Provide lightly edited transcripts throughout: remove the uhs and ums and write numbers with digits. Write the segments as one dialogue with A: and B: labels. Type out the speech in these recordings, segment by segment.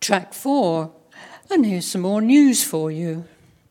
A: Track 4, and here's some more news for you.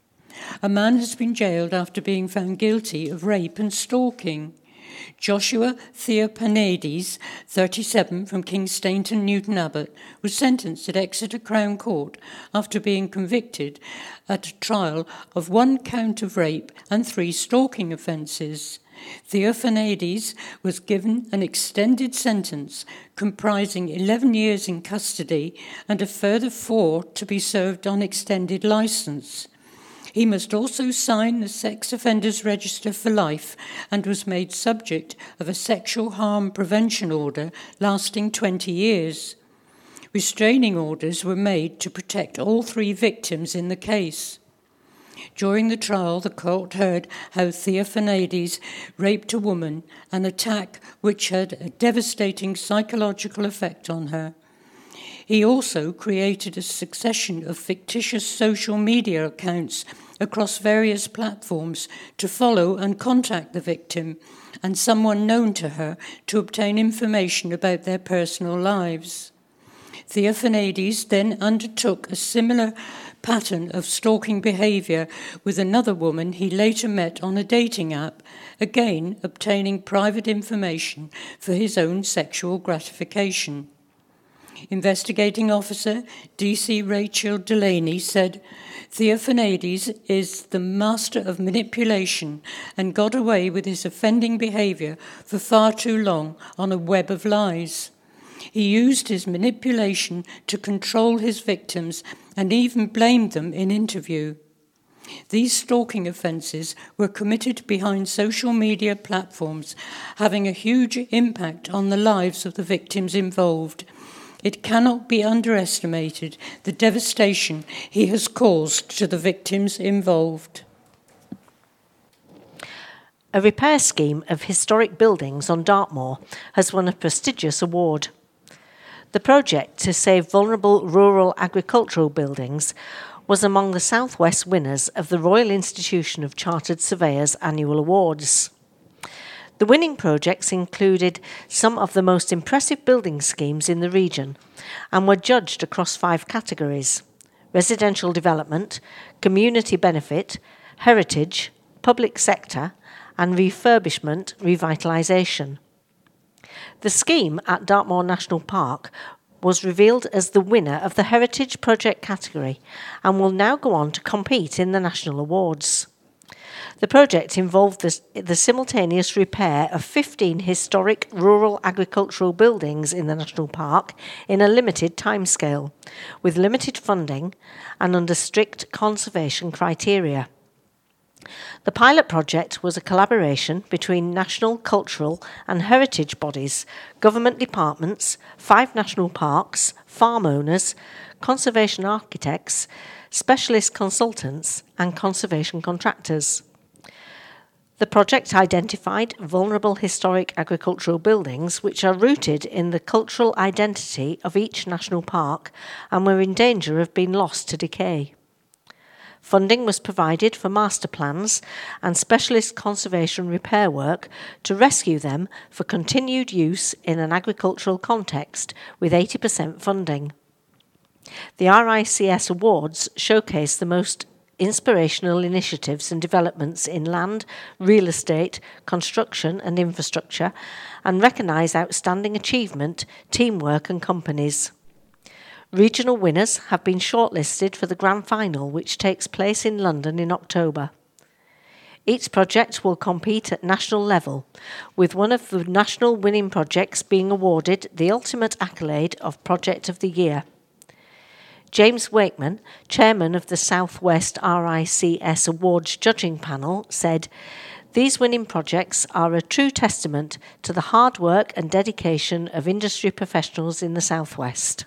A: A man has been jailed after being found guilty of rape and stalking. Joshua Theophanades, 37, from King's Stainton, Newton Abbot, was sentenced at Exeter Crown Court after being convicted at a trial of 1 count of rape and 3 stalking offences. Theophanades was given an extended sentence comprising 11 years in custody and a further 4 to be served on extended licence. He must also sign the Sex Offenders Register for life and was made subject of a sexual harm prevention order lasting 20 years. Restraining orders were made to protect all 3 victims in the case. During the trial, the court heard how Theophanades raped a woman, an attack which had a devastating psychological effect on her. He also created a succession of fictitious social media accounts across various platforms to follow and contact the victim and someone known to her to obtain information about their personal lives. Theophanades then undertook a similar pattern of stalking behaviour with another woman he later met on a dating app, again obtaining private information for his own sexual gratification. Investigating Officer D.C. Rachel Delaney said, Theophanades is the master of manipulation and got away with his offending behaviour for far too long on a web of lies. He used his manipulation to control his victims and even blamed them in interview. These stalking offences were committed behind social media platforms, having a huge impact on the lives of the victims involved. It cannot be underestimated the devastation he has caused to the victims involved.
B: A repair scheme of historic buildings on Dartmoor has won a prestigious award. The project to save vulnerable rural agricultural buildings was among the South West winners of the Royal Institution of Chartered Surveyors annual awards. The winning projects included some of the most impressive building schemes in the region and were judged across 5 categories: residential development, community benefit, heritage, public sector, and refurbishment revitalisation. The scheme at Dartmoor National Park was revealed as the winner of the Heritage Project category and will now go on to compete in the national awards. The project involved the simultaneous repair of 15 historic rural agricultural buildings in the national park in a limited timescale, with limited funding and under strict conservation criteria. The pilot project was a collaboration between national, cultural and heritage bodies, government departments, 5 national parks, farm owners, conservation architects, specialist consultants and conservation contractors. The project identified vulnerable historic agricultural buildings which are rooted in the cultural identity of each national park and were in danger of being lost to decay. Funding was provided for master plans and specialist conservation repair work to rescue them for continued use in an agricultural context with 80% funding. The RICS Awards showcase the most inspirational initiatives and developments in land, real estate, construction and infrastructure, and recognise outstanding achievement, teamwork and companies. Regional winners have been shortlisted for the grand final, which takes place in London in October. Each project will compete at national level, with one of the national winning projects being awarded the ultimate accolade of Project of the Year. James Wakeman, chairman of the South West RICS Awards judging panel, said, "These winning projects are a true testament to the hard work and dedication of industry professionals in the South West."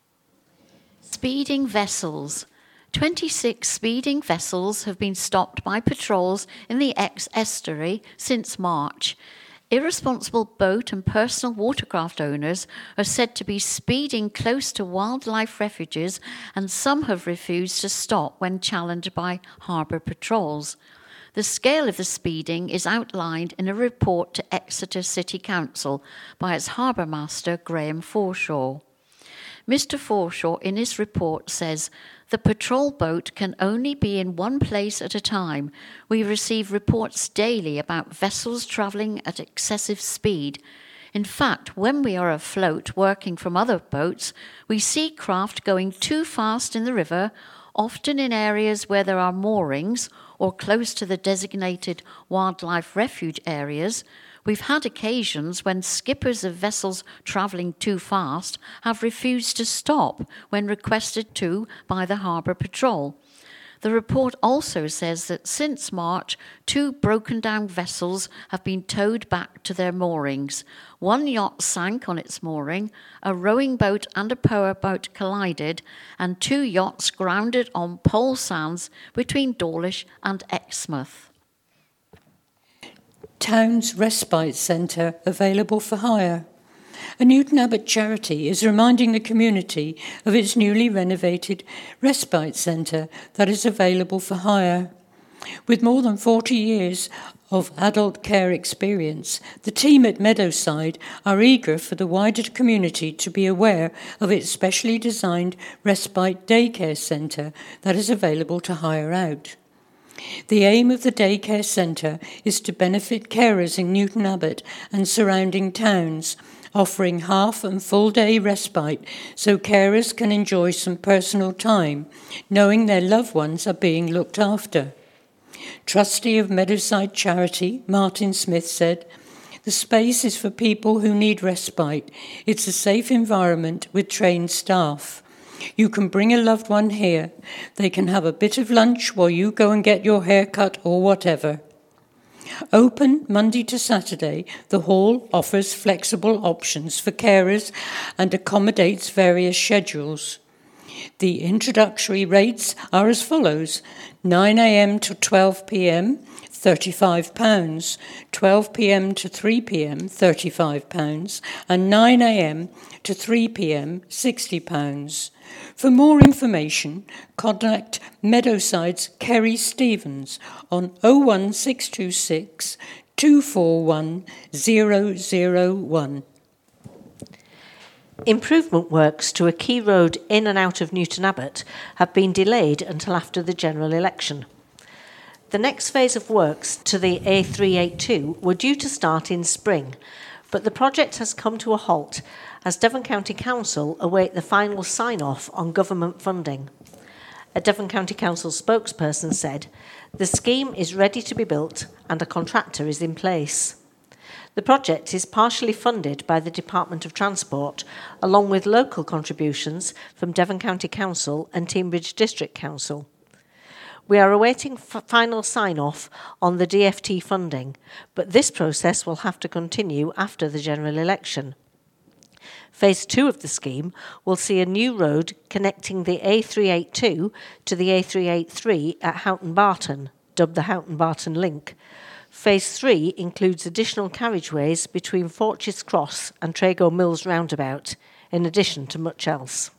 C: Speeding vessels. 26 speeding vessels have been stopped by patrols in the estuary since March. Irresponsible boat and personal watercraft owners are said to be speeding close to wildlife refuges, and some have refused to stop when challenged by harbour patrols. The scale of the speeding is outlined in a report to Exeter City Council by its harbour master, Graham Forshaw. Mr. Forshaw, in his report, says the patrol boat can only be in one place at a time. We receive reports daily about vessels travelling at excessive speed. In fact, when we are afloat working from other boats, we see craft going too fast in the river, often in areas where there are moorings or close to the designated wildlife refuge areas. We've had occasions when skippers of vessels travelling too fast have refused to stop when requested to by the Harbour Patrol. The report also says that since March, 2 broken-down vessels have been towed back to their moorings. One yacht sank on its mooring, a rowing boat and a powerboat collided, and 2 yachts grounded on Pole Sands between Dawlish and Exmouth.
A: Town's Respite Centre available for hire. A Newton Abbot charity is reminding the community of its newly renovated respite centre that is available for hire. With more than 40 years of adult care experience, the team at Meadowside are eager for the wider community to be aware of its specially designed respite daycare centre that is available to hire out. The aim of the daycare centre is to benefit carers in Newton Abbot and surrounding towns, offering half and full day respite so carers can enjoy some personal time, knowing their loved ones are being looked after. Trustee of Meadowside Charity, Martin Smith, said, "The space is for people who need respite. It's a safe environment with trained staff. You can bring a loved one here. They can have a bit of lunch while you go and get your hair cut or whatever." Open Monday to Saturday, the hall offers flexible options for carers and accommodates various schedules. The introductory rates are as follows: 9 a.m. to 12 p.m, £35, 12 p.m. to 3 p.m, £35, and 9 a.m. to 3 p.m, £60. For more information, contact Meadowside's Kerry Stevens on 01626 241 001.
B: Improvement works to a key road in and out of Newton Abbot have been delayed until after the general election. The next phase of works to the A382 were due to start in spring, but the project has come to a halt as Devon County Council await the final sign-off on government funding. A Devon County Council spokesperson said, "The scheme is ready to be built and a contractor is in place." The project is partially funded by the Department of Transport, along with local contributions from Devon County Council and Teignbridge District Council. We are awaiting final sign-off on the DFT funding, but this process will have to continue after the general election. Phase 2 of the scheme will see a new road connecting the A382 to the A383 at Houghton Barton, dubbed the Houghton Barton Link. Phase 3 includes additional carriageways between Forches Cross and Trago Mills Roundabout, in addition to much else.